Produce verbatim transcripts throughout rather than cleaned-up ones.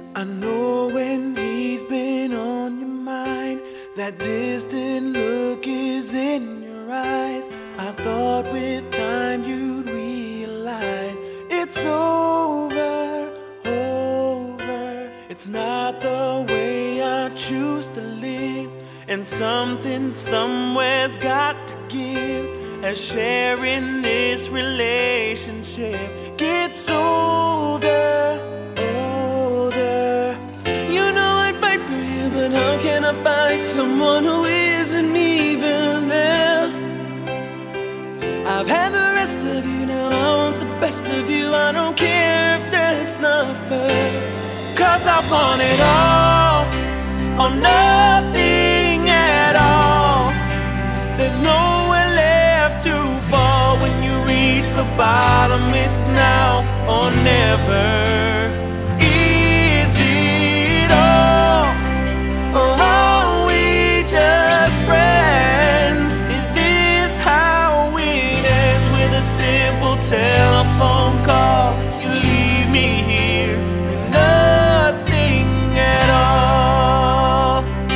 I know when he's been on your mind, that distant look is in your eyes. I thought with time you'd realize it's over, over. It's not the way I choose to live, and something somewhere's got to give as sharing this relationship gets older, older. You know I'd fight for you, but how can I fight someone who isn't even there? I've had the rest of you, now I want the best of you. I don't care if that's not fair, 'cause I want it all or nothing at all. There's nowhere left to fall. When you reach the bottom, it's now or never. Is it all, or are we just friends? Is this how it ends, with a simple telephone call? You leave me here with nothing at all.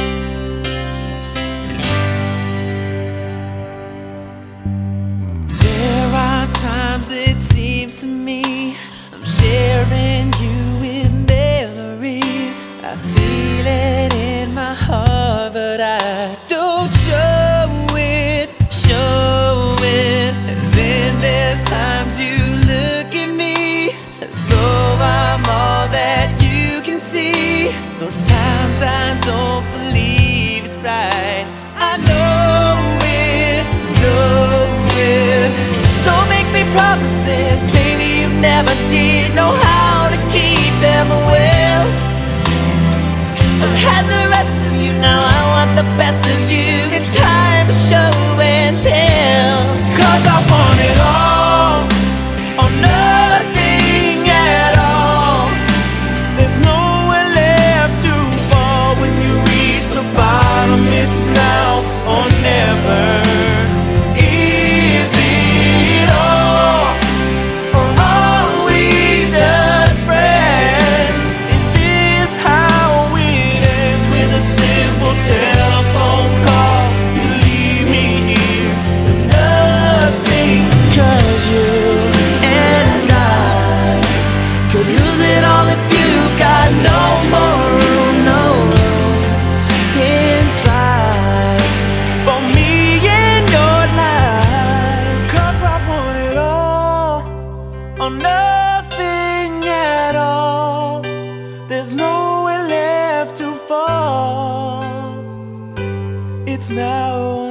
There are times it seems to me I'm sharing you with memories. I feel it in my heart, but I don't show it, show it. And then there's times you look at me as though I'm all that you can see. Those times I don't believe it's right. I know it, know it. Don't make me promises, baby, you never did know how to keep them well. I've had the rest of you, now I want the best of you. It's time to show and tell, 'cause I want it all or nothing at all. There's nowhere left to fall. When you reach the bottom, it's now or never. Is it all, or are we just friends? Is this how it ends, with a simple telephone call? You leave me here with nothing, 'cause you and I could lose it all if you've got no more room, no room inside for me in your life. 'Cause I want it all or nothing at all. There's nowhere left to fall. It's now